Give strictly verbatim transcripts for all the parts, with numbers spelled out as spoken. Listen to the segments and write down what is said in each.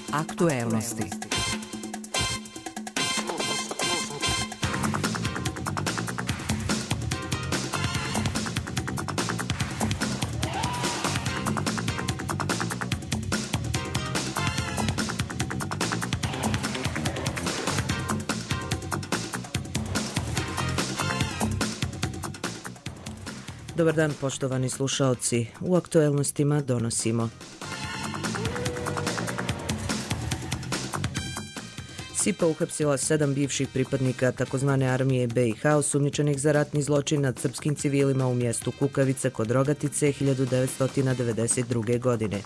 Aktuelnosti. Dobar dan, poštovani slušaoci. U aktuelnostima donosimo: S I P A uhapsila sedam bivših pripadnika takozvane armije B i H osumnjičenih za ratni zločin nad srpskim civilima u mjestu Kukavice kod Rogatice hiljadu devetsto devedeset druge. godine.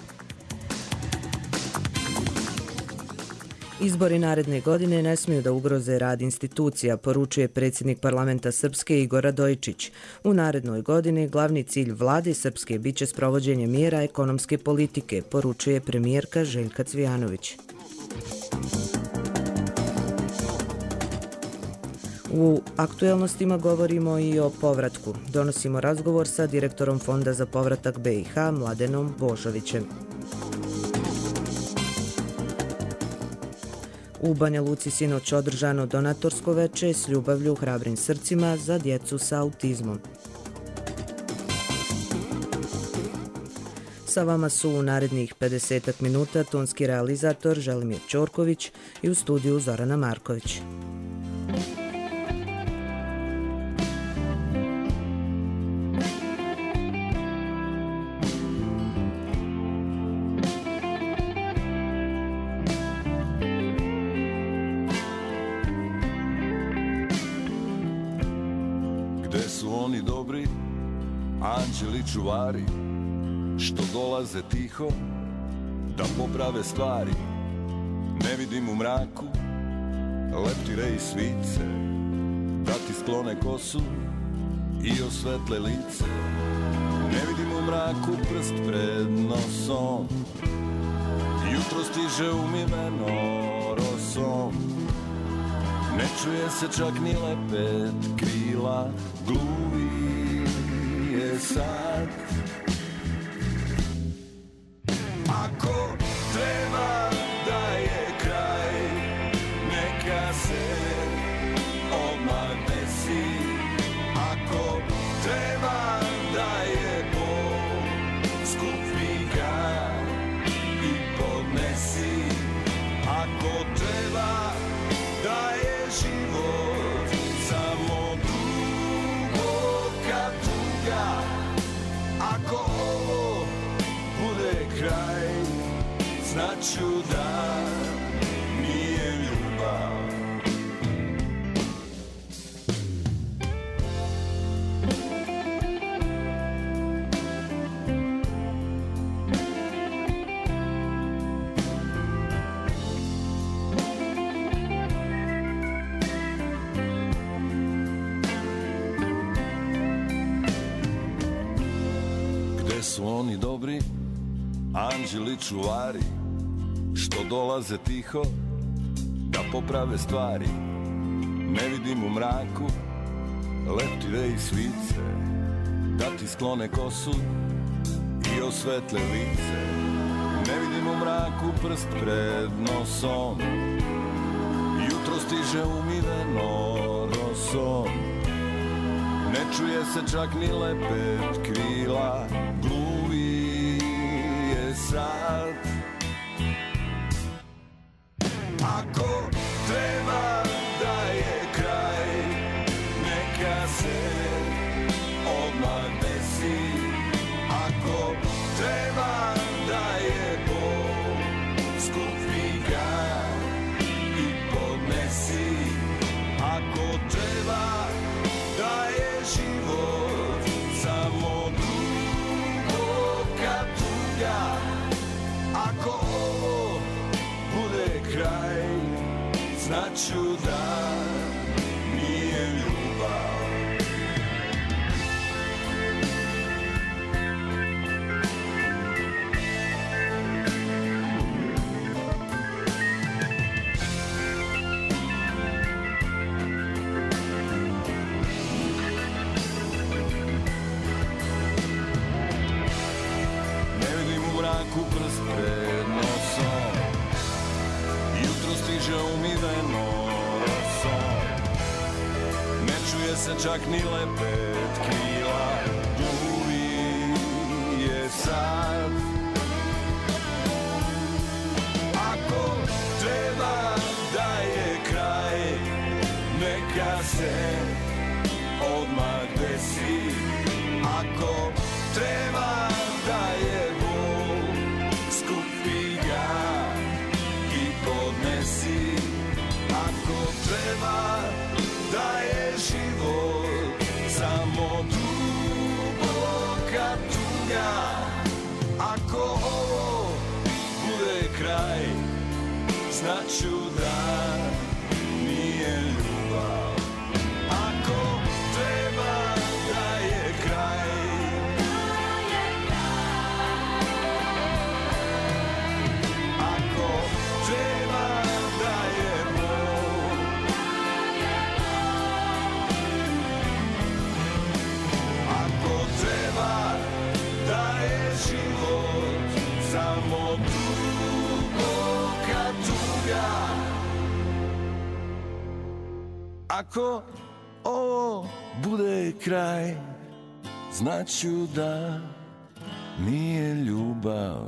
Izbori naredne godine ne smiju da ugroze rad institucija, poručuje predsjednik parlamenta Srpske Igor Radojičić. U narednoj godini glavni cilj vlade Srpske biće sprovođenje mjera ekonomske politike, poručuje premijerka Željka Cvijanović. U aktuelnostima govorimo i o povratku. Donosimo razgovor sa direktorom Fonda za povratak B i H Mladenom Božovićem. U Banja Luci sinoć održano donatorsko veče s ljubavlju hrabrim srcima za djecu sa autizmom. Sa vama su u narednih pedesetak minuta tonski realizator Želimir Ćorković i u studiju Zorana Marković. Anđeli čuvari što dolaze tiho da poprave stvari, ne vidim u mraku leptire i svice, da ti sklone kosu i osvetle lice. Ne vidim u mraku prst pred nosom, jutro stiže umiveno rosom. Ne čuje se čak ni lepet krila, gluvi je sad. Ako treba da je kraj, neka se odmah desi. Ako treba da je bol, skupi ga i podnesi. Ako treba da je život samo duboka tuga, ako ovo bude kraj, znaću da nije ljubav. Su oni dobri, anđeli čuvari, što dolaze tiho da poprave stvari. Ne vidim u mraku leptire i svice, da ti sklone kosu i osvetle lice. Ne vidim u mraku prst pred nosom, jutro stiže umiveno rosom. Ne čuje se čak ni lepet krila, gluvi je sad. Ako treba da je kraj, neka se odmah desi. Ako treba da je bol, skupi ga i podnesi. Ako treba da je život samo duboka tuga, ako ovo bude kraj, znaću da nije ljubav. mraku prst pred nosom, lice umiveno rosom. Ne čuje se čak ni lepet krila, duvi je sad. Ako treba da je kraj, neka se odmah desi. Ako treba da je bol, skupi ga i podnesi. Ako treba da je život samo duboka tuga, ako ovo bude kraj, znaću da nije ljubav. Ako treba da je kraj, ako treba da je bol, ako treba da je život samo duboka tuga, ako ovo bude kraj, znaću da nije ljubav.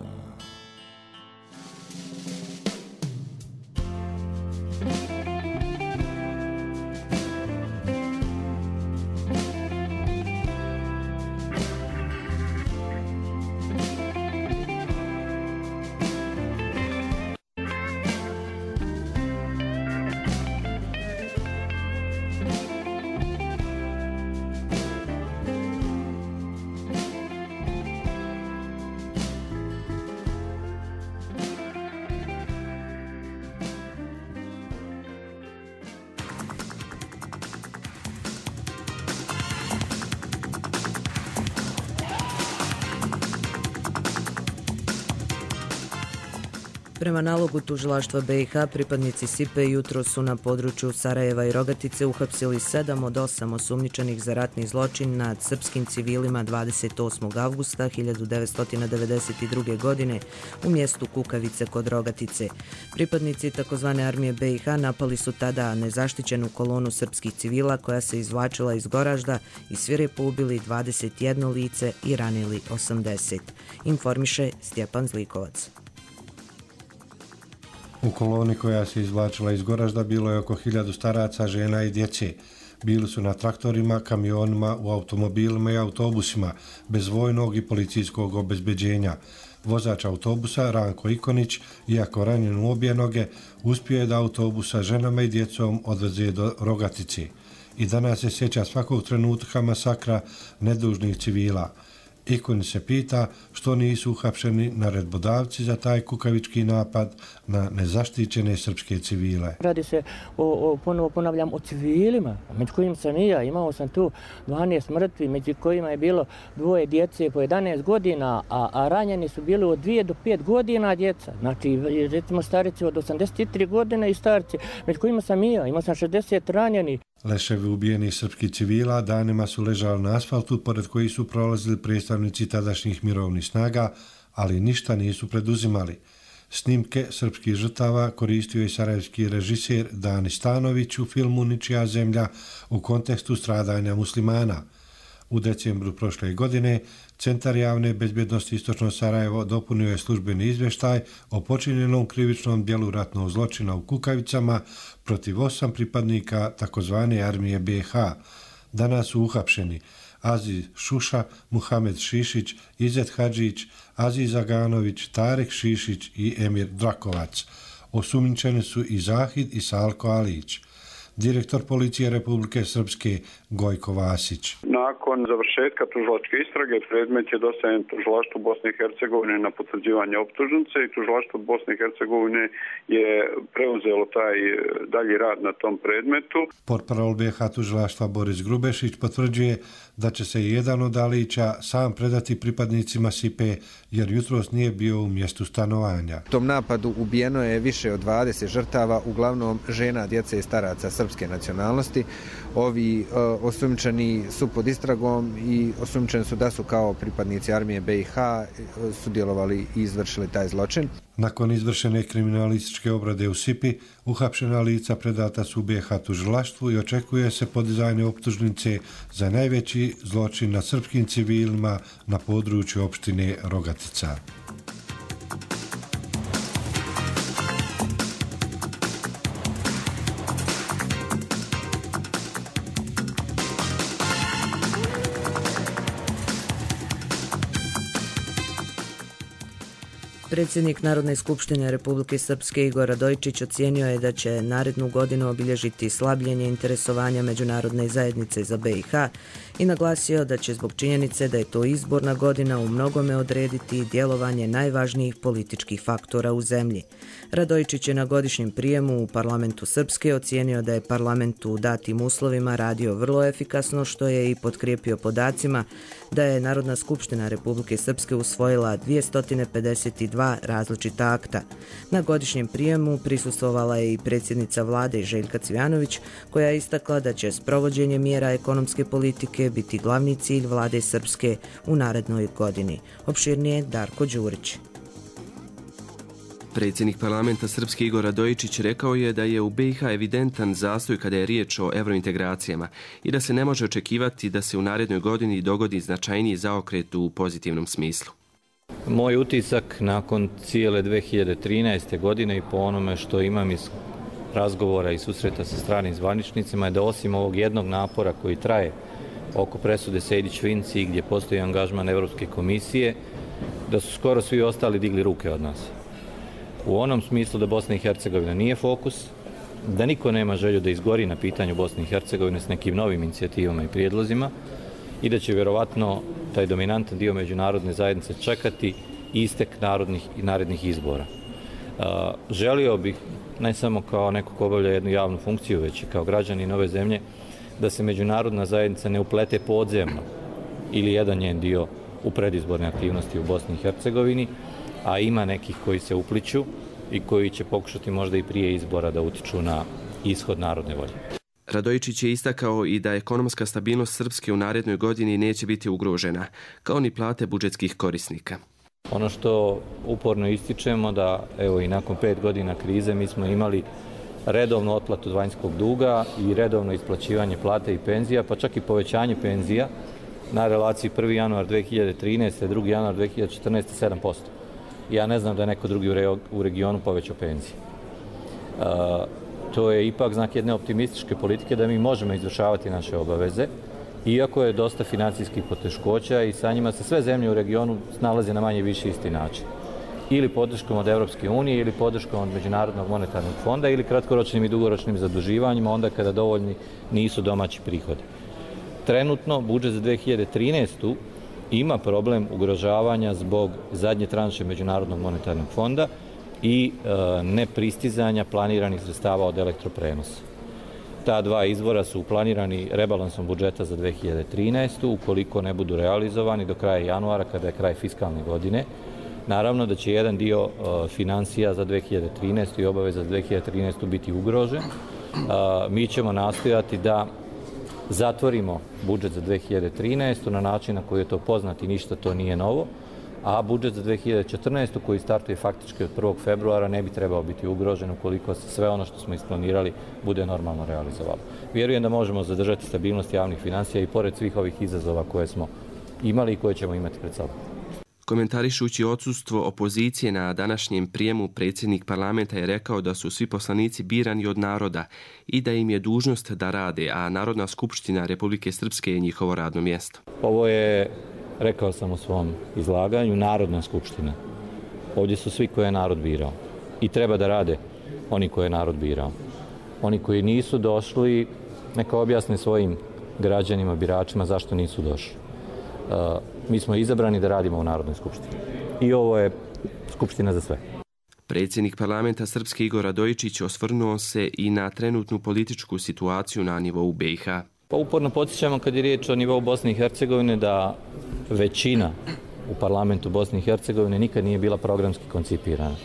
Prema nalogu tužilaštva B i H, pripadnici S I P E jutro su na području Sarajeva i Rogatice uhapsili sedam od osam osumnjičenih za ratni zločin nad srpskim civilima dvadeset osmog avgusta hiljadu devetsto devedeset druge. godine u mjestu Kukavice kod Rogatice. Pripadnici takozvane armije B i H napali su tada nezaštićenu kolonu srpskih civila koja se izvlačila iz Goražda i svirepo ubili dvadeset jedno lice i ranili osamdeset. Informiše Stjepan Zlikovac. U koloni koja se izvlačila iz Goražda bilo je oko hiljadu staraca, žena i djece. Bili su na traktorima, kamionima, u automobilima i autobusima, bez vojnog i policijskog obezbeđenja. Vozač autobusa, Ranko Ikonić, iako ranjen u obje noge, uspio je da autobus sa ženama i djecom odveze do Rogatice. I danas se sjeća svakog trenutka masakra nedužnih civila. Ikonić se pita što nisu uhapšeni naredbodavci za taj kukavički napad na nezaštićene srpske civile. Radi se o, o ponovo ponavljam, o civilima, među kojim sam i ja. Imao sam tu dvanaest mrtvi, među kojima je bilo dvoje djece po jedanaest godina, a, a ranjeni su bili od dvije do pet godina djeca. Znači, recimo starice od osamdeset tri godine i starci, među kojima sam i ja. Imao sam šezdeset ranjeni. Leševi ubijenih srpskih civila danima su ležali na asfaltu pored koji su prolazili predstavnici tadašnjih mirovnih snaga, ali ništa nisu preduzimali. Snimke srpskih žrtava koristio je sarajevski režiser Dani Stanović u filmu Ničija zemlja u kontekstu stradanja muslimana. U decembru prošle godine Centar javne bezbjednosti Istočno Sarajevo dopunio je službeni izvještaj o počinjenom krivičnom djelu ratnog zločina u Kukavicama protiv osam pripadnika takozvane armije B i H. Danas su uhapšeni Aziz Šuša, Muhamed Šišić, Izet Hadžić, Aziz Aganović, Tarek Šišić i Emir Drakovac. Osumnjičeni su i Zahid i Salko Alić. Direktor policije Republike Srpske Gojko Vasić. Nakon završetka tužilačke istrage predmet je dostavljen tužilaštvu Bosne i Hercegovine na potvrđivanje optužnice i tužilaštvo Bosne i Hercegovine je preuzelo taj dalji rad na tom predmetu. Portparol B i H tužilaštva Boris Grubešić potvrđuje da će se jedan od Alića sam predati pripadnicima S I P E jer jutros nije bio u mjestu stanovanja. U tom napadu ubijeno je više od dvadeset žrtava, uglavnom žena, djece i staraca srpske nacionalnosti. Ovi osumnjičeni su pod istragom i osumnjičeni su da su kao pripadnici armije B i H sudjelovali i izvršili taj zločin. Nakon izvršene kriminalističke obrade u Sipi, uhapšena lica predata su B i H tužilaštvu i očekuje se podizanje optužnice za najveći zločin nad srpskim civilima na području opštine Rogatica. Predsjednik Narodne skupštine Republike Srpske Igor Radojičić ocijenio je da će narednu godinu obilježiti slabljenje interesovanja međunarodne zajednice za B i H i naglasio da će zbog činjenice da je to izborna godina u mnogome odrediti djelovanje najvažnijih političkih faktora u zemlji. Radojičić je na godišnjem prijemu u parlamentu Srpske ocijenio da je parlament u datim uslovima radio vrlo efikasno, što je i potkrijepio podacima da je Narodna skupština Republike Srpske usvojila dvjesto pedeset dva različita akta. Na godišnjem prijemu prisustvovala je i predsjednica vlade Željka Cvijanović, koja je istakla da će sprovođenje mjera ekonomske politike biti glavni cilj vlade Srpske u narednoj godini. Opširnije Darko Đurić. Predsjednik parlamenta Srpske Igor Radojičić rekao je da je u B i H evidentan zastoj kada je riječ o evrointegracijama i da se ne može očekivati da se u narednoj godini dogodi značajniji zaokret u pozitivnom smislu. Moj utisak nakon cijele dvije hiljade trinaeste. godine i po onome što imam iz razgovora i susreta sa stranim zvaničnicima je da osim ovog jednog napora koji traje oko presude Sejdić-Finci gdje postoji angažman Evropske komisije, da su skoro svi ostali digli ruke od nas. U onom smislu da Bosna i Hercegovina nije fokus, da niko nema želju da izgori na pitanju Bosne i Hercegovine s nekim novim inicijativama i prijedlozima i da će vjerovatno taj dominantan dio međunarodne zajednice čekati istek narodnih i narednih izbora. Želio bih, ne samo kao neko ko obavlja jednu javnu funkciju, već i kao građanin ove zemlje, da se međunarodna zajednica ne uplete podzemno ili jedan njen dio u predizborne aktivnosti u Bosni i Hercegovini, a ima nekih koji se upliću i koji će pokušati možda i prije izbora da utiču na ishod narodne volje. Radojičić je istakao i da ekonomska stabilnost Srpske u narednoj godini neće biti ugrožena, kao ni plate budžetskih korisnika. Ono što uporno ističemo da evo i nakon pet godina krize mi smo imali redovnu otplatu vanjskog duga i redovno isplaćivanje plate i penzija, pa čak i povećanje penzija na relaciji prvi januar dvije hiljade trinaeste. drugi januar dvije hiljade četrnaeste. sedam posto. Ja ne znam da je neko drugi u regionu povećao penzije. To je ipak znak jedne optimističke politike da mi možemo izvršavati naše obaveze, iako je dosta financijskih poteškoća i sa njima se sve zemlje u regionu snalaze na manje više isti način. Ili podrškom od Evropske unije, ili podrškom od Međunarodnog monetarnog fonda, ili kratkoročnim i dugoročnim zaduživanjima, onda kada dovoljni nisu domaći prihodi. Trenutno, budžet za dvije hiljade trinaestu. ima problem ugrožavanja zbog zadnje tranše Međunarodnog monetarnog fonda i e, nepristizanja planiranih sredstava od elektroprenosa. Ta dva izvora su planirani rebalansom budžeta za dvije hiljade trinaestu. Ukoliko ne budu realizovani do kraja januara, kada je kraj fiskalne godine, naravno da će jedan dio e, financija za dvije hiljade trinaestu. i obaveza za dvije hiljade trinaestu. biti ugrožen. E, mi ćemo nastojati da zatvorimo budžet za dvije hiljade trinaestu. na način na koji je to poznat i ništa to nije novo, a budžet za dvije hiljade četrnaestu. koji startuje faktički od prvog februara ne bi trebao biti ugrožen ukoliko se sve ono što smo isplanirali bude normalno realizovalo. Vjerujem da možemo zadržati stabilnost javnih financija i pored svih ovih izazova koje smo imali i koje ćemo imati pred sobom. Komentarišući odsustvo opozicije na današnjem prijemu, predsjednik parlamenta je rekao da su svi poslanici birani od naroda i da im je dužnost da rade, a Narodna skupština Republike Srpske je njihovo radno mjesto. Ovo je, rekao sam u svom izlaganju, Narodna skupština. Ovdje su svi koje je narod birao i treba da rade oni koje je narod birao. Oni koji nisu došli, neka objasne svojim građanima, biračima zašto nisu došli. Uh, mi smo izabrani da radimo u Narodnoj skupštini. I ovo je skupština za sve. Predsjednik parlamenta Srpske Igor Radojičić osvrnuo se i na trenutnu političku situaciju na nivou B i H. Pa uporno podsjećamo kad je riječ o nivou Bosne i Hercegovine da većina u parlamentu Bosne i Hercegovine nikad nije bila programski koncipirana.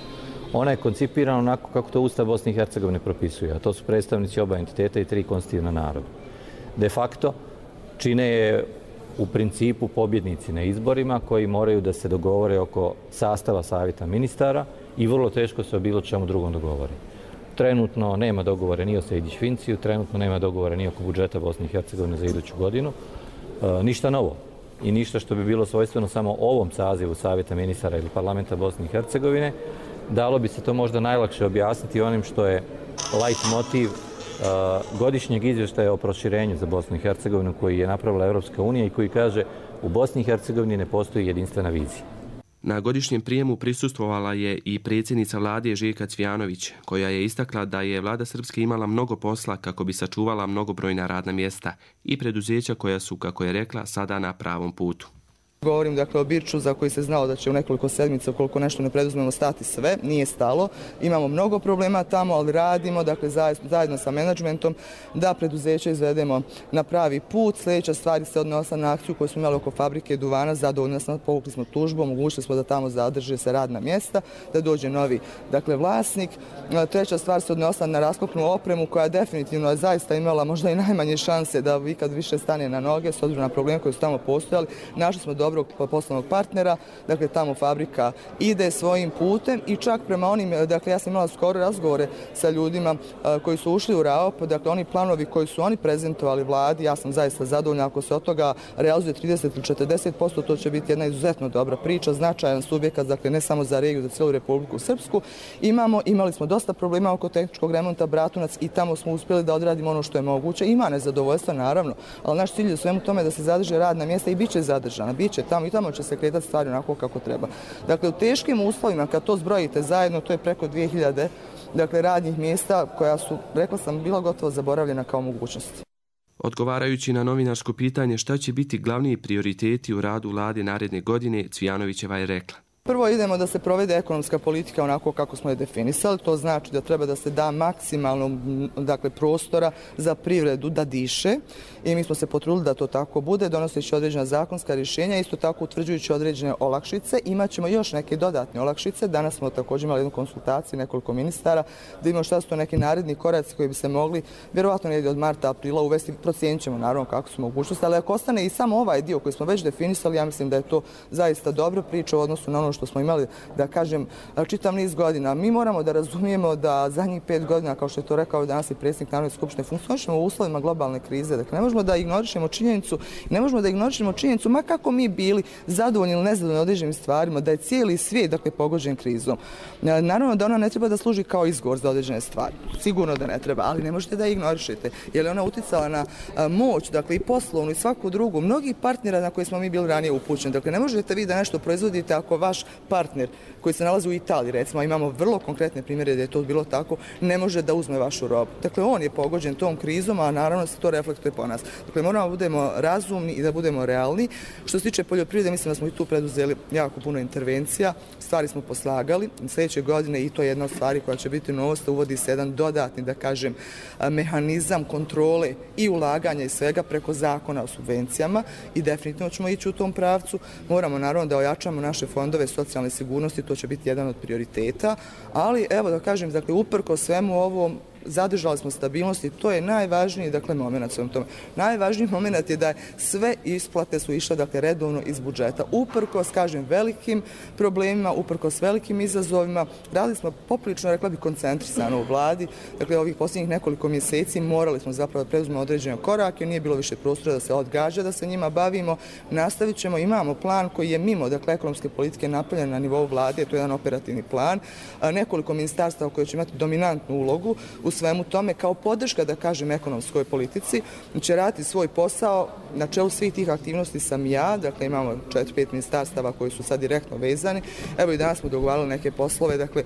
Ona je koncipirana onako kako to Ustav Bosne i Hercegovine propisuje, a to su predstavnici oba entiteta i tri konstitutivna naroda. De facto, čine je u principu pobjednici na izborima koji moraju da se dogovore oko sastava savjeta ministara i vrlo teško se o bilo čemu drugom dogovori. Trenutno nema dogovore ni o Sejdić-Finciju, trenutno nema dogovore ni oko budžeta Bosne i Hercegovine za iduću godinu. E, ništa novo i ništa što bi bilo svojstveno samo ovom sazivu savjeta ministara ili parlamenta Bosne i Hercegovine. Dalo bi se to možda najlakše objasniti onim što je light motiv godišnjeg izvještaja o proširenju za Bosnu i Hercegovinu koji je napravila Europska unija i koji kaže u Bosni i Hercegovini ne postoji jedinstvena vizija. Na godišnjem prijemu prisustvovala je i predsjednica vlade Željka Cvijanović, koja je istakla da je vlada Srpske imala mnogo posla kako bi sačuvala mnogobrojna radna mjesta i preduzeća koja su, kako je rekla, sada na pravom putu. Govorim dakle o Birču za koji se znalo da će u nekoliko sedmica ukoliko nešto ne preduzmemo stati sve, nije stalo. Imamo mnogo problema tamo, ali radimo dakle zajedno sa menadžmentom da preduzeće izvedemo na pravi put. Sljedeća stvar se odnosa na akciju koju smo imali oko fabrike duvana, zadovoljno smo, povukli smo tužbu, omogućili smo da tamo zadrže se radna mjesta, da dođe novi dakle vlasnik. Treća stvar se odnosa na raskopnu opremu koja definitivno je zaista imala možda i najmanje šanse da ikad više stane na noge s obzirom na probleme koji su tamo postojali. Našli smo dobrog poslovnog partnera, dakle tamo fabrika ide svojim putem i čak prema onim, dakle ja sam imala skoro razgovore sa ljudima koji su ušli u R A O P, dakle oni planovi koji su oni prezentovali vladi, ja sam zaista zadovoljna ako se od toga realizuje trideset ili četrdeset posto, to će biti jedna izuzetno dobra priča, značajan subjekat, dakle ne samo za regiju, za cijelu Republiku Srpsku. Imamo, imali smo dosta problema oko tehničkog remonta Bratunac i tamo smo uspjeli da odradimo ono što je moguće. Ima nezadovoljstva naravno, ali naš cilj je u svemu tome da se zadrže radna mjesta i bit će zadržana, bit će tamo i tamo će se kretati stvari onako kako treba. Dakle, u teškim uslovima, kad to zbrojite zajedno, to je preko dvije hiljade dakle, radnih mjesta koja su, rekla sam, bila gotovo zaboravljena kao mogućnost. Odgovarajući na novinarsko pitanje šta će biti glavni prioriteti u radu vlade naredne godine, Cvijanovićeva je rekla. Prvo idemo da se provede ekonomska politika onako kako smo je definisali. To znači da treba da se da maksimalno dakle, prostora za privredu da diše i mi smo se potrudili da to tako bude, donoseći određena zakonska rješenja, isto tako utvrđujući određene olakšice. Imaćemo još neke dodatne olakšice. Danas smo također imali jednu konsultaciju nekoliko ministara da vidimo šta su to neki naredni koraci koji bi se mogli vjerovatno negdje od marta, aprila uvesti. Procijenit ćemo naravno kako su mogućnosti, ali ako ostane i samo ovaj dio koji smo već definisali, ja mislim da je to zaista dobra priča u odnosu na ono što smo imali, da kažem, čitav niz godina. Mi moramo da razumijemo da zadnjih pet godina, kao što je to rekao danas i predsjednik Narodne skupštine, funkcionišemo u uslovima globalne krize. Dakle, ne možemo da ignorišemo činjenicu, ne možemo da ignorišemo činjenicu, ma kako mi bili zadovoljni ili nezadovoljni određenim stvarima, da je cijeli svijet dakle, pogođen krizom. Naravno da ona ne treba da služi kao izgovor za određene stvari. Sigurno da ne treba, ali ne možete da ignorišete, jer je ona uticala na moć, dakle i poslovnu i svaku drugu, mnogih partnera na koje smo mi bili ranije upućeni. Dakle, ne možete vi da nešto proizvodite ako vaš partner koji se nalazi u Italiji, recimo, imamo vrlo konkretne primjere da je to bilo tako, ne može da uzme vašu robu. Dakle, on je pogođen tom krizom, a naravno se to reflektuje po nas. Dakle, moramo da budemo razumni i da budemo realni. Što se tiče poljoprivrede, mislim da smo i tu preduzeli jako puno intervencija, stvari smo poslagali. Sljedeće godine i to je jedna od stvari koja će biti novost, uvodi se jedan dodatni, da kažem, mehanizam kontrole i ulaganja i svega preko zakona o subvencijama i definitivno ćemo ići u tom pravcu. Moramo naravno da ojačamo naše fondove socijalne sigurnosti, to će biti jedan od prioriteta, ali evo da kažem, dakle, uprko svemu ovom, zadržali smo stabilnost i to je najvažniji dakle, moment svojom tome. Najvažniji moment je da sve isplate su išle dakle, redovno iz budžeta. Uprkos, kažem, velikim problemima, uprkos velikim izazovima, radili smo poprilično, rekla bi, koncentrisano u vladi. Dakle, ovih posljednjih nekoliko mjeseci morali smo zapravo da preduzmemo određene korake, nije bilo više prostora da se odgađa, da se njima bavimo. Nastavit ćemo, imamo plan koji je mimo dakle, ekonomske politike napravljen na nivou vlade, to je jedan operativni plan. Nekoliko ministarstava koje će imati dominantnu ulogu u svemu tome kao podrška, da kažem, ekonomskoj politici, će raditi svoj posao. Na čelu svih tih aktivnosti sam ja, dakle imamo četiri pet ministarstava koji su sad direktno vezani. Evo i danas smo dogovarali neke poslove, dakle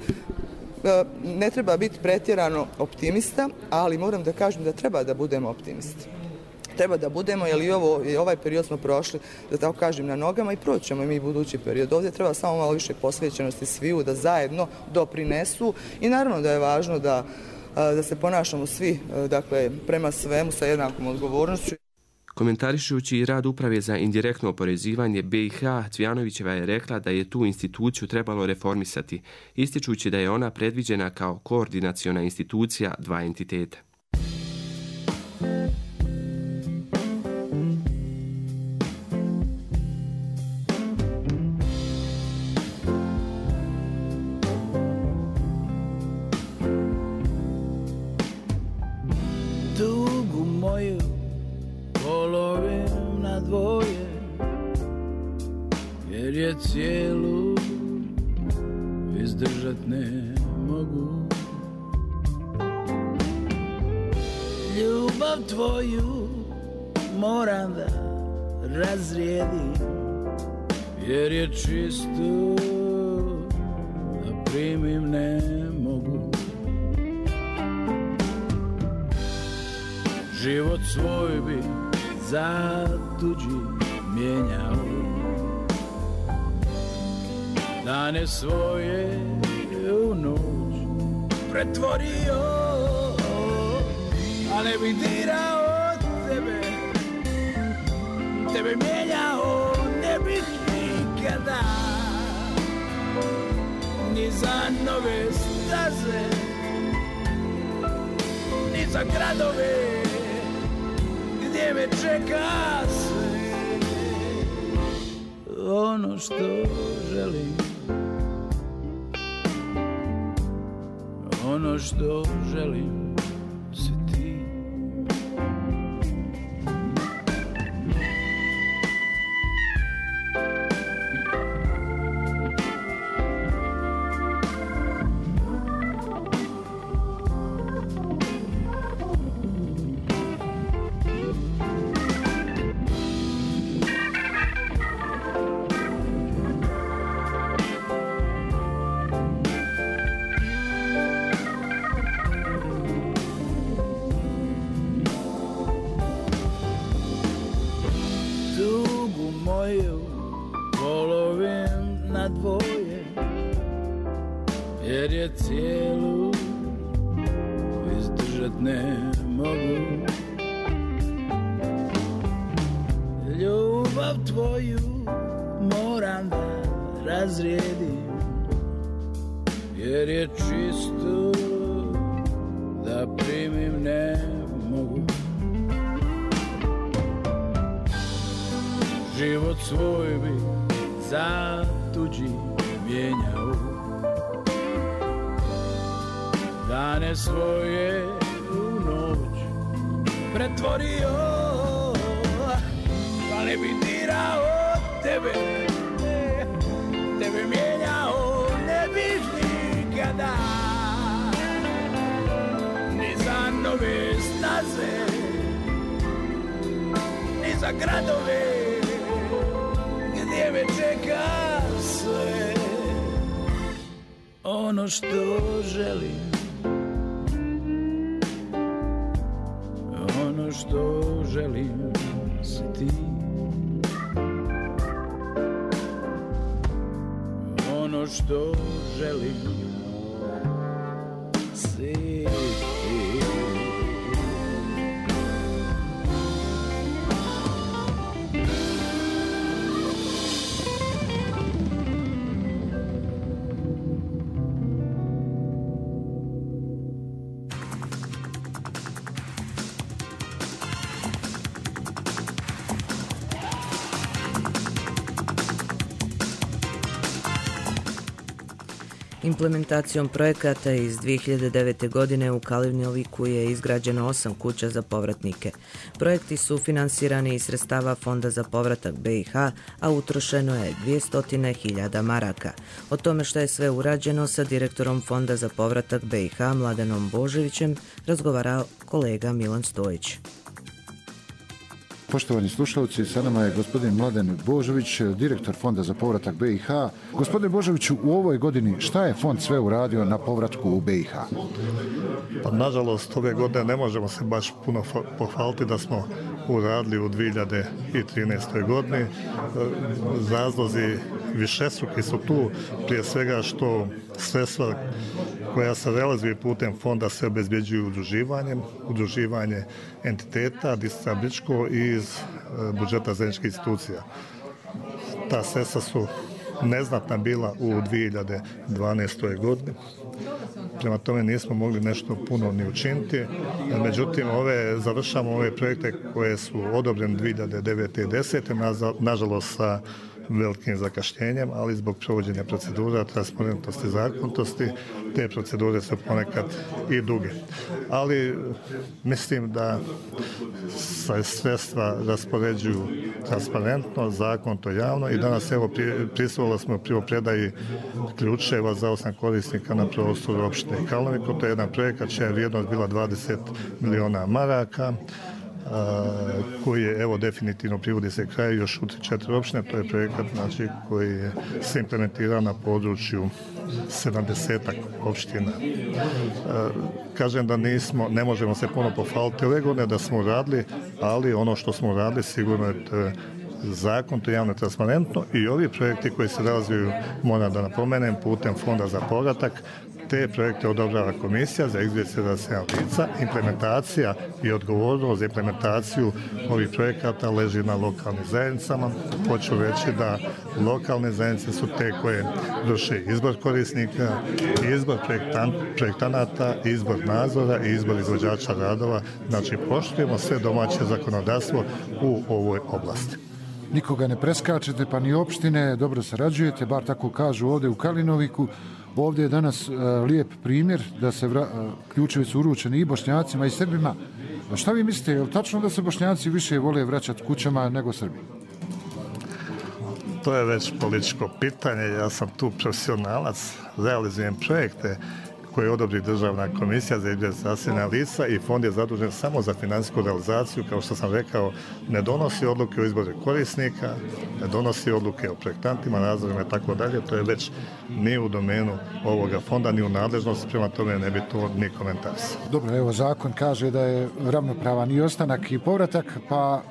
ne treba biti pretjerano optimista, ali moram da kažem da treba da budemo optimisti. Treba da budemo, jer i, ovo, i ovaj period smo prošli, da tako kažem, na nogama i proći ćemo i mi budući period. Ovdje treba samo malo više posvećenosti sviju, da zajedno doprinesu i naravno da je važno da da se ponašamo svi dakle, prema svemu sa jednakom odgovornošću. Komentarišući rad Uprave za indirektno oporezivanje B i H, Cvijanovićeva je rekla da je tu instituciju trebalo reformisati, ističući da je ona predviđena kao koordinaciona institucija dva entiteta. Tugu moju polovim na dvoje, jer je cijelu izdržat ne mogu. Ljubav tvoju moram da razrijedim, jer je čistu da primim ne mogu. Život svoj bi za tuđi mijenjao, dane svoje u noć pretvorio, a ne bi dirao tebe, tebe mijenjao ne bih nikada, ni za nove staze, ni za gradove gdje me čeka sve. Ono što želim, ono što želim si ti. Jer je cijelu izdržat ne mogu. Ljubav tvoju moram da razrijedim, jer je čisto da primim ne mogu. Život svoj bi za tuđi mijenjao, dane svoje u noć pretvorio, pa ne bi dirao tebe, tebe mijenjao ne bih nikada, ni za nove staze, ni za gradove gdje me čeka sve. Ono što želim, ono što želim si ti. Ono što želim si ti. Implementacijom projekata iz dvije hiljade devete. godine u Kalivnjoviku je izgrađeno osam kuća za povratnike. Projekti su finansirani iz sredstava Fonda za povratak B i H, a utrošeno je dvjesto hiljada maraka. O tome što je sve urađeno sa direktorom Fonda za povratak B i H Mladenom Boževićem razgovarao kolega Milan Stojić. Poštovani slušalci, sa nama je gospodin Mladen Božović, direktor Fonda za povratak B i H. Gospodine Božoviću, u ovoj godini šta je fond sve uradio na povratku u B i H? Pa nažalost, ove godine ne možemo se baš puno pohvaliti da smo uradili u dvije hiljade trinaestoj godini. Razlozi višestruki su tu, prije svega što sredstva koja se realizuju putem fonda se obezbjeđuju udruživanjem, udruživanje entiteta, distribučko i iz budžeta zajedničkih institucija. Ta sredstva su neznatna bila u dvije hiljade dvanaestoj godini. Prema tome nismo mogli nešto puno ni učiniti. Međutim, ove, završamo ove projekte koje su odobrene dvije hiljade devete i desete. Nažalost sa velikim zakašnjenjem, ali zbog provođenja procedura, transparentnosti i zakonitosti, te procedure su ponekad i duge. Ali mislim da se sredstva raspoređuju transparentno, zakonito, javno i danas evo prisustvovali smo primopredaji ključeva za osam korisnika na prostoru opštine Kalnoviko. To je jedan projekat čija je vrijednost bila dvadeset miliona maraka, koji je evo definitivno privodi se kraju još u četiri opštine. To je projekat znači, koji je se implementirao na području sedamdesetak opština. Kažem da nismo, ne možemo se puno pohvaliti ove godine da smo radili, ali ono što smo radili sigurno je zakon, to je javno transparentno i ovi projekti koji se realizuju, moram da napomenem, putem Fonda za povratak, te projekte odobrava Komisija za izbjeglice za sedam lica. Implementacija i odgovornost za implementaciju ovih projekata leži na lokalnim zajednicama. Hoću reći da lokalne zajednice su te koje vrše izbor korisnika, izbor projektan, projektanata, izbor nadzora i izbor izvođača radova. Znači, poštujemo sve domaće zakonodavstvo u ovoj oblasti. Nikoga ne preskačete, pa ni opštine, dobro sarađujete, bar tako kažu ovdje u Kalinoviku. Ovdje je danas uh, lijep primjer da se vra, uh, ključevi su uručeni i Bošnjacima i Srbima. A šta vi mislite, je li tačno da se Bošnjaci više vole vraćati kućama nego Srbi? To je već političko pitanje. Ja sam tu profesionalac, realizujem projekte koje odobri Državna komisija za izbjeglice lica i fond je zadužen samo za financijsku realizaciju. Kao što sam rekao, ne donosi odluke o izboru korisnika, ne donosi odluke o projektantima, nadzorima i tako dalje. To je već ni u domenu ovoga fonda, ni u nadležnosti, prema tome ne bi to ni komentarisao. Dobro, evo zakon kaže da je ravnopravan i ostanak i povratak, pa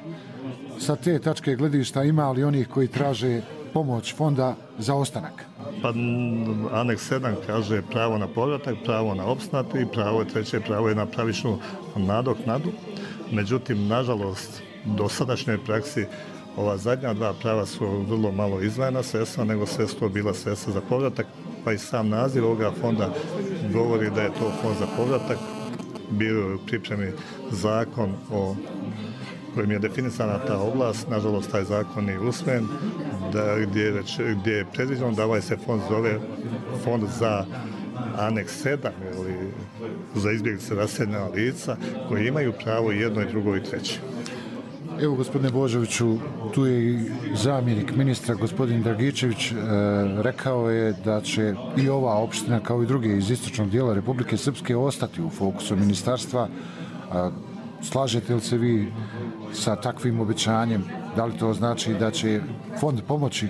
sa te tačke gledišta ima li onih koji traže pomoć fonda za ostanak? Pa aneks sedam kaže pravo na povratak, pravo na opstanak i pravo treće pravo je na pravičnu nadoknadu. Međutim, nažalost, do sadašnjoj praksi ova zadnja dva prava su vrlo malo izdvajena sredstva, nego sve su to bila sredstva za povratak, pa i sam naziv ovoga fonda govori da je to fond za povratak. Bio je u pripremi zakon o kojim je definisana ta oblast, nažalost taj zakon je usvojen, da, gdje, je već, gdje je predviđeno da ovaj se fond zove fond za aneks sedam ili za izbjeglice raseljena lica koji imaju pravo jedno i drugo i treće. Evo, gospodine Božoviću, tu je i zamjenik ministra, gospodin Dragičević, e, rekao je da će i ova opština kao i druge iz istočnog dijela Republike Srpske ostati u fokusu ministarstva. A, slažete li se vi sa takvim obećanjem? Da li to znači da će fond pomoći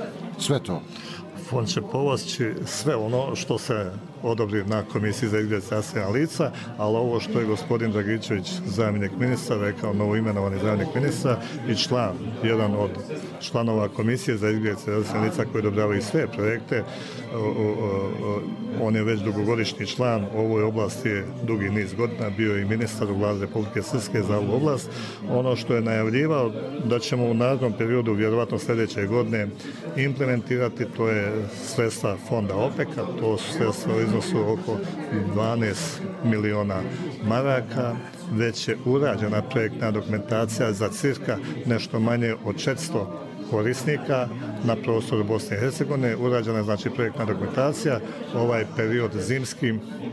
sve to? Fond će pomoći sve ono što se odobri na Komisiji za izbjeglice raseljena lica, ali ovo što je gospodin Dragičević, zamjenik ministra, rekao, novoimenovani zamjenik ministra i član, jedan od članova Komisije za izbjeglice raseljena lica koji odobravaju sve projekte, o, o, o, on je već dugogodišnji član u ovoj oblasti, je dugi niz godina, bio i ministar u Vladi Republike Srpske za ovu oblast. Ono što je najavljivao da ćemo u narednom periodu, vjerovatno sljedeće godine, implementirati, to je sredstva fonda OPEC-a, to su sredstva u iznosu oko dvanaest miliona maraka, već je urađena projektna dokumentacija za cirka nešto manje od četiristo korisnika na prostoru Bosne i Hercegovine. Urađena je znači projektna dokumentacija, ovaj period zimski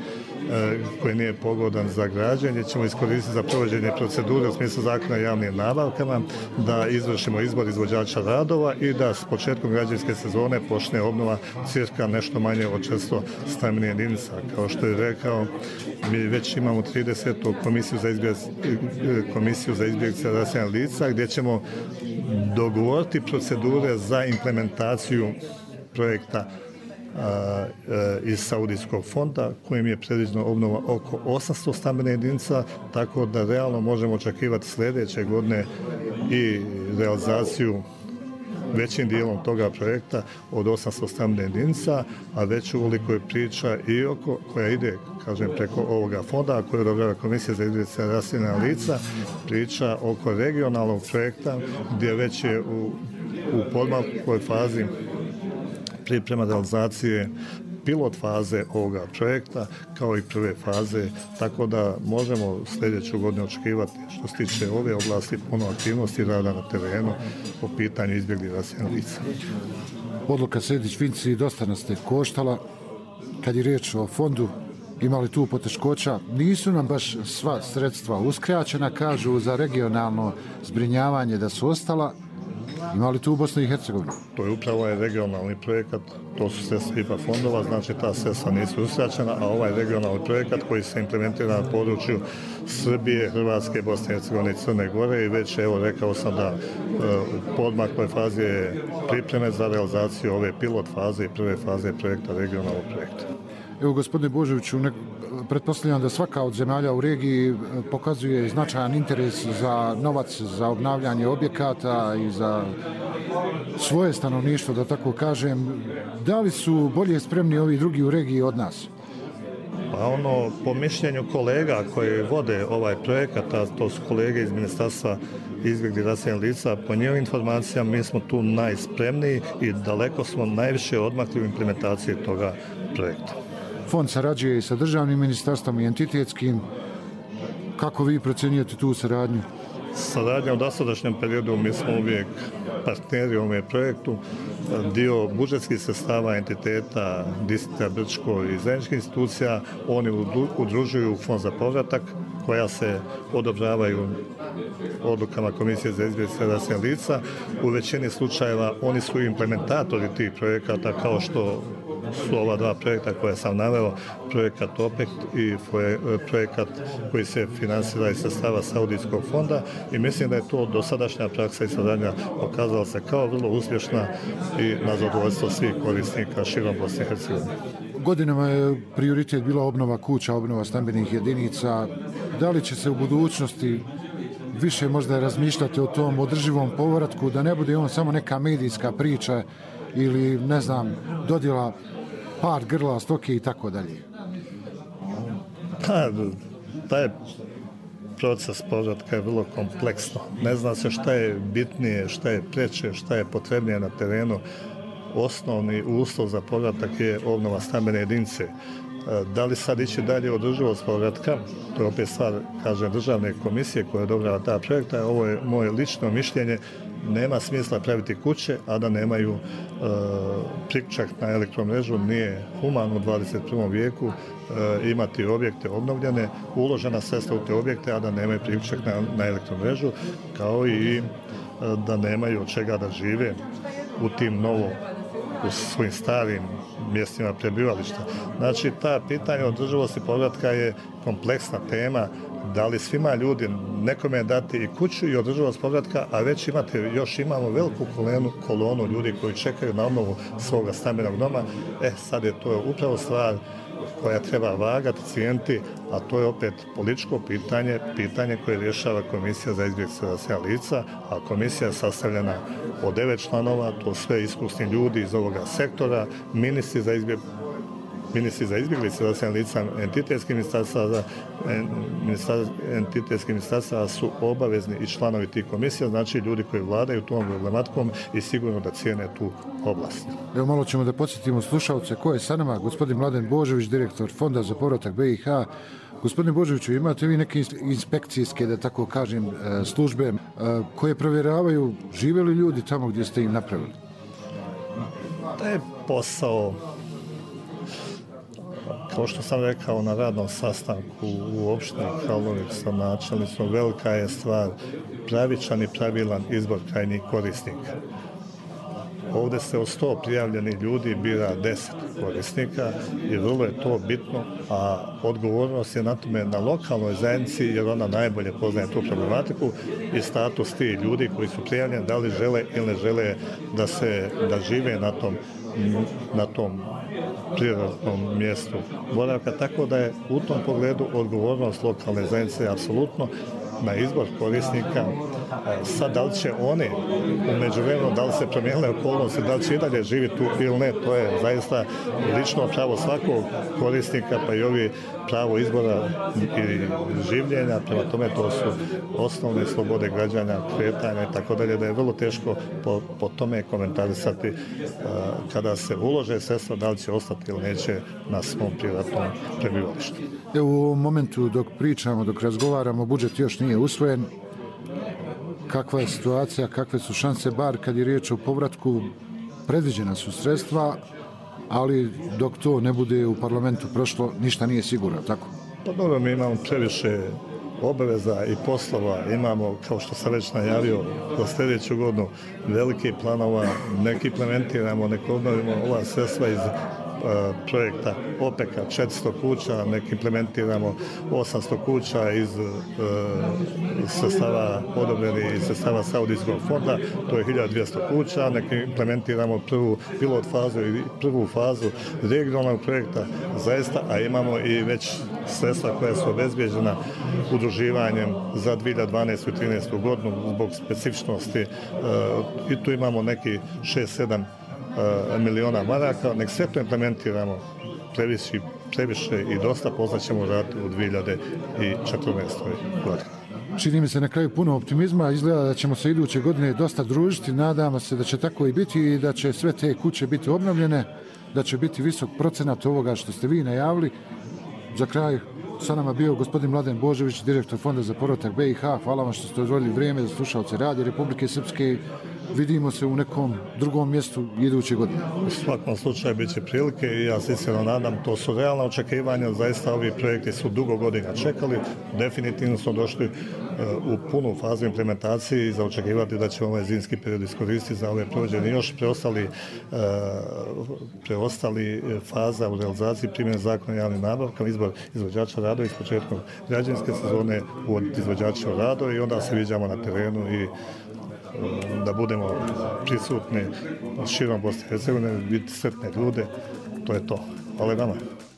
koji nije pogodan za građenje, ćemo iskoristiti za provođenje procedure u smislu zakona o javnim nabavkama, da izvršimo izbor izvođača radova i da s početkom građevinske sezone počne obnova cirka nešto manje od četiristo stambenih jedinica. Kao što je rekao, mi već imamo tridesetu komisiju za izbjeglice, komisiju za izbjeglice raseljena lica, gdje ćemo dogovoriti procedure za implementaciju projekta a, e, iz Saudijskog fonda kojim je predviđena obnova oko osamsto stambenih jedinica, tako da realno možemo očekivati sljedeće godine i realizaciju većim dijelom toga projekta od osamsto stambenih jedinica, a već ukoliko je priča i oko koja ide, kažem, preko ovoga fonda, a koju odobrava Komisija za izbjeglice raseljena lica, priča oko regionalnog projekta gdje već je u, u podmakoj fazi priprema realizacije pilot faze ovoga projekta kao i prve faze, tako da možemo sljedeću godinu očekivati što se tiče ove oblasti puno aktivnosti rada na terenu po pitanju izbjeglih raseljenih lica. Odluka Sejdić-Finci dosta nas te koštala. Kad je riječ o fondu, imali tu poteškoća, nisu nam baš sva sredstva uskraćena, kažu za regionalno zbrinjavanje da su ostala. Imali tu u Bosni i Hercegovini? To je upravo je regionalni projekat, to su sredstva I P A fondova, znači ta sredstva nisu uskraćena, a ovaj regionalni projekat koji se implementira na području Srbije, Hrvatske, Bosne i Hercegovine i Crne Gore i već, evo, rekao sam da u podmakoj fazi je pripreme za realizaciju ove pilot faze i prve faze projekta regionalnog projekta. Evo, gospodine Božoviću, ne, pretpostavljam da svaka od zemalja u regiji pokazuje značajan interes za novac, za obnavljanje objekata i za svoje stanovništvo, da tako kažem. Da li su bolje spremni ovi drugi u regiji od nas? Pa ono, po mišljenju kolega koji vode ovaj projekat, a to su kolege iz Ministarstva izbjeglih raseljenih lica, po njihovim informacijama mi smo tu najspremniji i daleko smo najviše odmakli u implementaciji toga projekta. Fond sarađuje i sa državnim ministarstvom i entitetskim. Kako vi procjenjujete tu saradnju? Saradnja u dosadašnjem periodu, mi smo uvijek partneri u ovom projektu. Dio budžetskih sredstava entiteta, distrikta Brčko i zajedničkih institucija, oni udružuju fond za povratak koja se odobravaju odlukama Komisije za izbjeglice raseljenih lica. U većini slučajeva oni su implementatori tih projekata, kao što su ova dva projekta koje sam naveo, projekat OPEC i projekat koji se finansira iz sredstava Saudijskog fonda, i mislim da je to dosadašnja praksa i saradnja pokazala se kao vrlo uspješna i na zadovoljstvo svih korisnika širom Bosne i Hercegovine. Godinama je prioritet bila obnova kuća, obnova stambenih jedinica. Da li će se u budućnosti više možda razmišljati o tom održivom povratku, da ne bude on samo neka medijska priča ili, ne znam, dodjela par grla stoke i tako dalje? Pa, taj proces povratka je vrlo kompleksno. Ne zna se šta je bitnije, šta je preče, šta je potrebnije na terenu. Osnovni uslov za povratak je obnova stambene jedinice. Da li sad ići dalje održivost povratka, to je opet stvar, kažem, državne komisije koja odobrava ta projekta. Ovo je moje lično mišljenje. Nema smisla praviti kuće, a da nemaju e, priključak na elektromrežu. Nije humano u dvadeset prvom vijeku e, imati objekte obnovljene, uložena sredstva u te objekte, a da nemaju priključak na, na elektromrežu, kao i e, da nemaju od čega da žive u tim novo, u svojim starim mjestima prebivališta. Znači, ta pitanja održivosti povratka je kompleksna tema. Da li svima ljudi nekome dati i kuću i održivost povratka, a već imate, još imamo veliku kolonu, kolonu ljudi koji čekaju na obnovu svoga stambenog doma. E, sad je to upravo stvar koja treba vagati, cijeniti, a to je opet političko pitanje, pitanje koje rješava Komisija za izbjeglice raseljenih lica, a komisija je sastavljena od devet članova, to sve iskusni ljudi iz ovoga sektora, ministri za izbjeglice, ministri za izbjeglice raseljenih lica, entitetski ministarstva za entitetski ministarstva su obavezni i članovi tih komisija, znači ljudi koji vladaju tom problematikom i sigurno da cijene tu oblast. Evo, malo ćemo da podsjetimo slušalce ko je sa nama. Gospodin Mladen Božović, direktor Fonda za povratak B i H. Gospodine Božoviću, imate vi neke inspekcijske, da tako kažem, službe koje provjeravaju žive li ljudi tamo gdje ste im napravili? To je posao, kao što sam rekao na radnom sastanku u opštini Karlovac sa načelnicom, velika je stvar pravičan i pravilan izbor krajnjih korisnika. Ovdje se od sto prijavljenih ljudi bira deset korisnika i vrlo je to bitno, a odgovornost je na tome na lokalnoj zajednici jer ona najbolje poznaje tu problematiku i status tih ljudi koji su prijavljeni, da li žele ili ne žele da se da žive na tom, na tom prirodnom mjestu boravka, tako da je u tom pogledu odgovornost lokalne zajednice apsolutno na izbor korisnika. Sad, da li će oni u međuvremenu, da li se promijenile okolnosti, da li će i dalje živjeti tu ili ne, to je zaista lično pravo svakog korisnika, pa i ovi pravo izbora i življenja, prema tome to su osnovne slobode građana, kretanja i tako dalje, da je vrlo teško po, po tome komentarisati kada se ulože sredstva, da li će ostati ili neće na svom privatnom prebivalištu. Evo, u ovom momentu dok pričamo, dok razgovaramo, budžet još nije usvojen. Kakva je situacija, kakve su šanse, bar kad je riječ o povratku, predviđena su sredstva, ali dok to ne bude u parlamentu prošlo, ništa nije sigurno, tako? Pa dobro, mi imamo previše obaveza i poslova, imamo, kao što sam već najavio, za sljedeću godinu velike planova, neki implementiramo, neki obnovimo ova sredstva iz projekta OPEC-a četiristo kuća, neki implementiramo osamsto kuća iz e, sredstava odobreni iz sredstava Saudijskog fonda, to je hiljadu dvjesto kuća, neki implementiramo prvu pilot fazu i prvu fazu regionalnog projekta zaista, a imamo i već sredstva koja su obezbijeđena udruživanjem za dvije hiljade dvanaestu i dvije hiljade trinaestu godinu zbog specifičnosti e, i tu imamo neki šest sedam miliona maraka, nek sve to implementiramo previše, previše i dosta posla ćemo raditi u dvije hiljade četrnaestoj godini. Čini mi se na kraju puno optimizma, izgleda da ćemo se iduće godine dosta družiti, nadamo se da će tako i biti i da će sve te kuće biti obnovljene, da će biti visok procenat ovoga što ste vi najavili. Za kraj sa nama bio gospodin Mladen Božović, direktor Fonda za povratak B i H. Hvala vam što ste odvojili vrijeme za slušalce Radija Republike Srpske. Vidimo se u nekom drugom mjestu iduće godine. U svakom slučaju bit će prilike i ja se iskreno nadam, to su realna očekivanja, zaista ovi projekti su dugo godina čekali, definitivno smo došli uh, u punu fazu implementacije i za očekivati da ćemo ovaj zimski period iskoristiti za ove provođenje. Još preostali, uh, preostali faza u realizaciji primjene zakona o javnim nabavkama, izbor izvođača radova iz početkom građanske sezone u izvođača radova i onda se viđamo na terenu i da budemo prisutni širom Bosne i Hercegovine, biti sretne ljude, to je to. Hvala vama.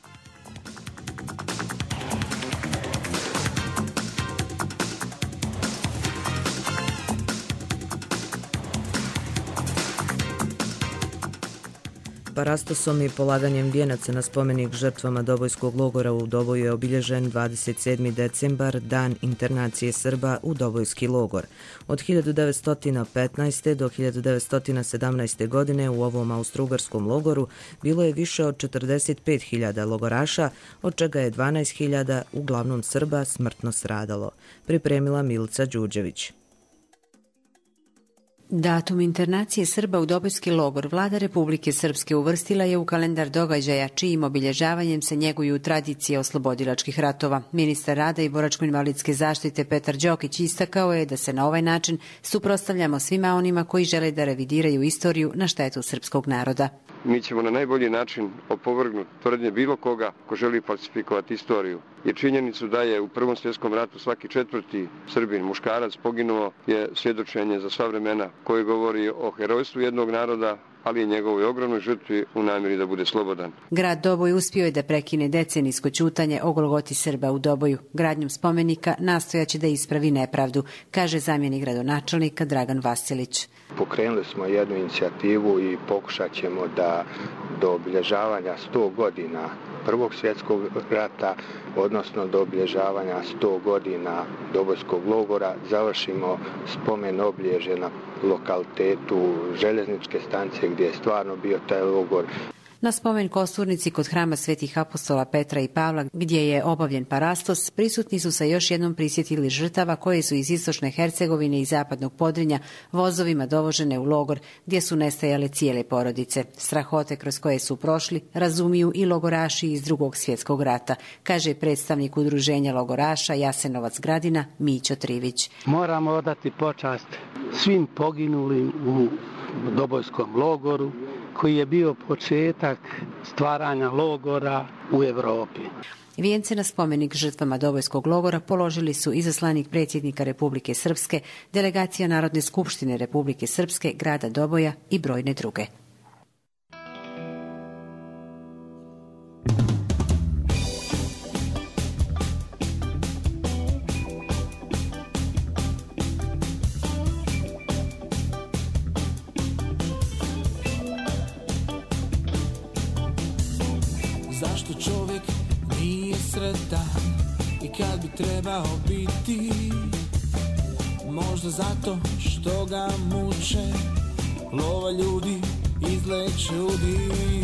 Parastosom i polaganjem vijenaca na spomenik žrtvama Dobojskog logora u Doboju je obilježen dvadeset sedmi decembar, dan internacije Srba u Dobojski logor. Od hiljadu devetsto petnaeste. do hiljadu devetsto sedamnaeste. godine u ovom austrougarskom logoru bilo je više od četrdeset pet hiljada logoraša, od čega je dvanaest hiljada, uglavnom Srba, smrtno stradalo. Pripremila Milica Đuđević. Datum internacije Srba u Dobojski logor vlada Republike Srpske uvrstila je u kalendar događaja čijim obilježavanjem se njeguju tradicije oslobodilačkih ratova. Ministar rada i boračko-invalidske zaštite Petar Đokić istakao je da se na ovaj način suprotstavljamo svima onima koji žele da revidiraju istoriju na štetu srpskog naroda. Mi ćemo na najbolji način opovrgnuti tvrdnje bilo koga ko želi falsifikovati istoriju. Jer činjenicu da je u Prvom svjetskom ratu svaki četvrti Srbin, muškarac, poginuo je svjedočenje za sva vremena koje govori o herojstvu jednog naroda, ali i njegovoj ogromnoj žrtvi u namjeri da bude slobodan. Grad Doboj uspio je da prekine decenijsko ćutanje o golgoti Srba u Doboju. Gradnjom spomenika nastojaće da ispravi nepravdu, kaže zamjenik gradonačelnika Dragan Vasilić. Pokrenuli smo jednu inicijativu i pokušat ćemo da do obilježavanja sto godina Prvog svjetskog rata, odnosno do obilježavanja sto godina Dobojskog logora, završimo spomen obilježje na lokalitetu željezničke stanice gdje je stvarno bio taj logor. Na spomen kosturnici kod hrama Svetih apostola Petra i Pavla, gdje je obavljen parastos, prisutni su se još jednom prisjetili žrtava koje su iz istočne Hercegovine i zapadnog Podrinja vozovima dovožene u logor, gdje su nestajale cijele porodice. Strahote kroz koje su prošli razumiju i logoraši iz Drugog svjetskog rata, kaže predstavnik udruženja logoraša Jasenovac Gradina Mićo Trivić. Moramo odati počast svim poginulim u Dobojskom logoru, koji je bio početak stvaranja logora u Evropi. Vijence na spomenik žrtvama Dobojskog logora položili su izaslanik predsjednika Republike Srpske, delegacija Narodne skupštine Republike Srpske, grada Doboja i brojne druge. zašto čovjek nije sretan i kad bi trebao biti, možda zato što ga muče lova ljudi izle čudi.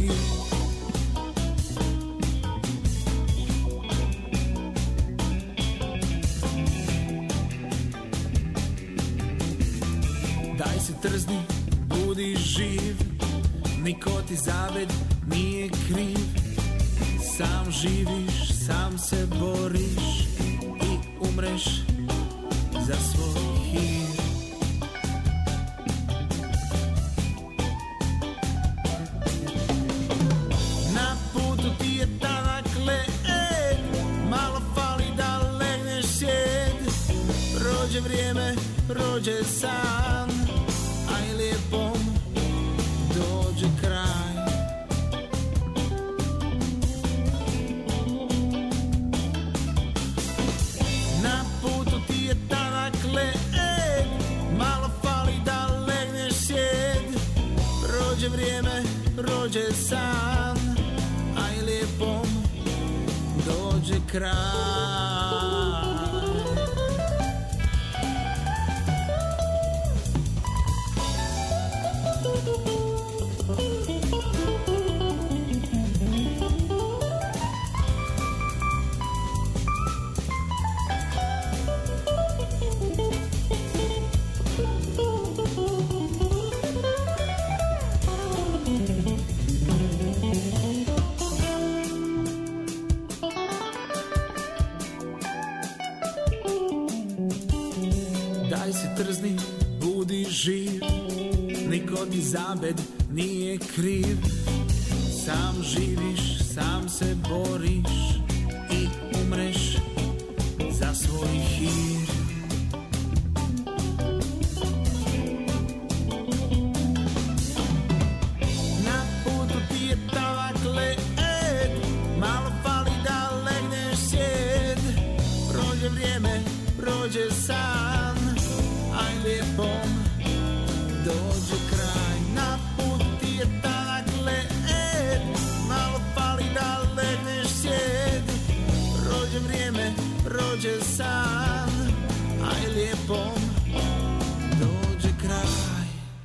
Daj se trzni, budi živ, niko ti zaved nije kriv. Sam živiš, sam se boriš i umreš za svoj hir. Na putu ti je tanak led, malo fali da legneš sjed. Prođe vrijeme, prođe san, a i lijepom dođe kraj. Na putu ti je tanak led, malo fali da legneš sjed. Prođe vrijeme, prođe san, a i lijepom dođe kraj. Daj se trzni, budi živ, niko ti zabed nije kriv. Sam živiš, sam se boriš i umreš za svoj hir. Na putu ti je tanak led, malo fali da legneš sjed. Prođe vrijeme, prođe san, aj lijepom dođe kraj. Na put ti je tanak led, malo fali da legneš sjed. Prođe vrijeme, prođe san, aj lijepom dođe kraj.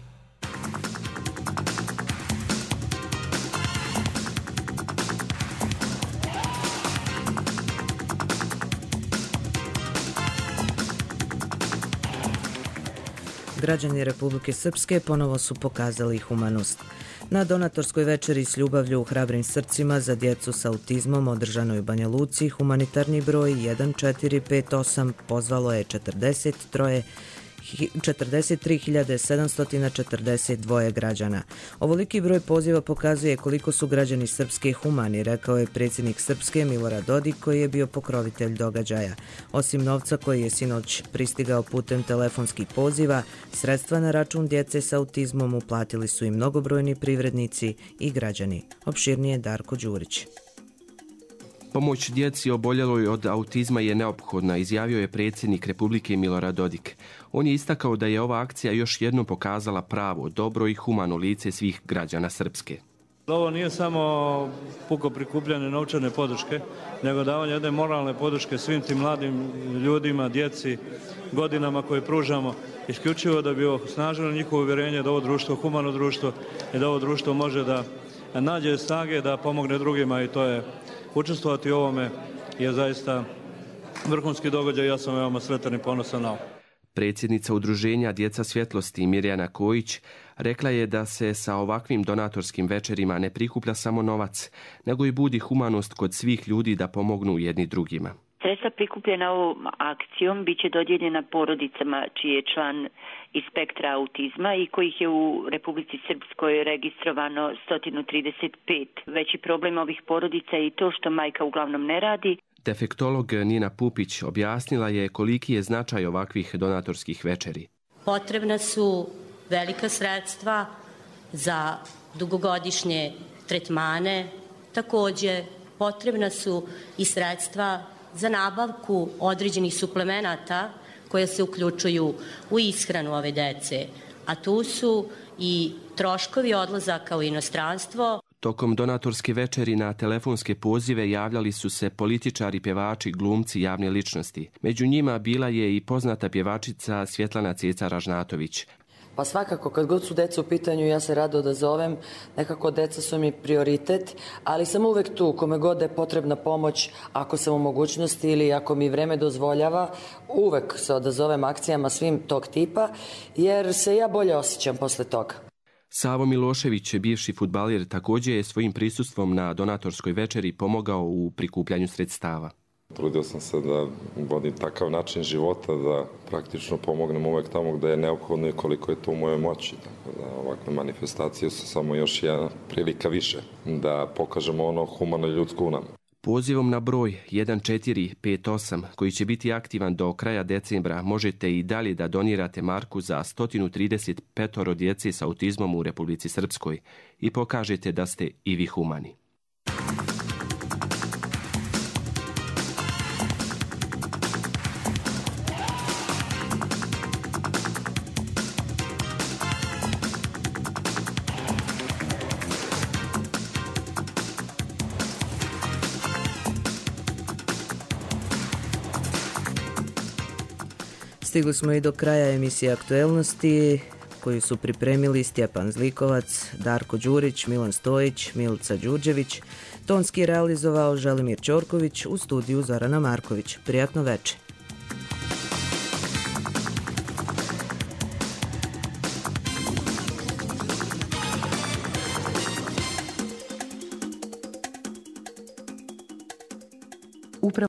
Građani Republike Srpske ponovo su pokazali humanost. Na donatorskoj večeri s ljubavlju u hrabrim srcima za djecu sa autizmom održanoj u Banja Luci, humanitarni broj jedan četiri pet osam pozvalo je četrdeset tri hiljade sedamsto četrdeset dva građana. Ovoliki broj poziva pokazuje koliko su građani Srpske humani, rekao je predsjednik Srpske Milorad Dodik, koji je bio pokrovitelj događaja. Osim novca koji je sinoć pristigao putem telefonskih poziva, sredstva na račun djece sa autizmom uplatili su i mnogobrojni privrednici i građani. Opširnije Darko Đurić. Pomoć djeci oboljeloj od autizma je neophodna, izjavio je predsjednik Republike Milorad Dodik. On je istakao da je ova akcija još jednom pokazala pravo, dobro i humano lice svih građana Srpske. Ovo nije samo puko prikupljanje novčane podrške, nego davanje jedne moralne podrške svim tim mladim ljudima, djeci, godinama koje pružamo, isključivo da bi osnažilo njihovo uvjerenje da ovo društvo je humano društvo i da ovo društvo može da nađe snage da pomogne drugima, i to je učestvovati u ovome je zaista vrhunski događaj. Ja sam veoma sretan i ponosan na ovo. Predsjednica udruženja Djeca svjetlosti Mirjana Kojić rekla je da se sa ovakvim donatorskim večerima ne prikuplja samo novac, nego i budi humanost kod svih ljudi da pomognu jedni drugima. Sredstva prikupljena ovom akcijom biće dodijeljena porodicama čiji je član iz spektra autizma i kojih je u Republici Srpskoj registrovano sto trideset pet. Veći problem ovih porodica je i to što majka uglavnom ne radi. Defektolog Nina Pupić objasnila je koliki je značaj ovakvih donatorskih večeri. Potrebna su velika sredstva za dugogodišnje tretmane, također potrebna su i sredstva za nabavku određenih suplemenata koje se uključuju u ishranu ove dece, a tu su i troškovi odlazaka u inostranstvo. Tokom donatorske večeri na telefonske pozive javljali su se političari, pjevači, glumci, javne ličnosti. Među njima bila je i poznata pjevačica Svjetlana Ceca Ražnatović. Pa svakako, kad god su deca u pitanju, ja se rado da zovem. Nekako deca su mi prioritet, ali sam uvek tu, kome god da je potrebna pomoć, ako sam u mogućnosti ili ako mi vreme dozvoljava, uvek se odazovem akcijama svim tog tipa, jer se ja bolje osjećam posle toga. Savo Milošević, bivši fudbaler, također je svojim prisustvom na donatorskoj večeri pomogao u prikupljanju sredstava. Trudio sam se da vodim takav način života, da praktično pomognem uvek tamo gde je neophodno i koliko je to u mojoj moći. Tako da ovakve manifestacije su samo još jedna prilika više da pokažemo ono humano ljudsko u nama. Pozivom na broj jedan četiri pet osam, koji će biti aktivan do kraja decembra, možete i dalje da donirate marku za sto trideset pet djece s autizmom u Republici Srpskoj i pokažete da ste i vi humani. Stigli smo i do kraja emisije Aktuelnosti koju su pripremili Stjepan Zlikovac, Darko Đurić, Milan Stojić, Milica Đurđević, tonski realizovao Želimir Ćorković, u studiju Zorana Marković. Prijatno večer.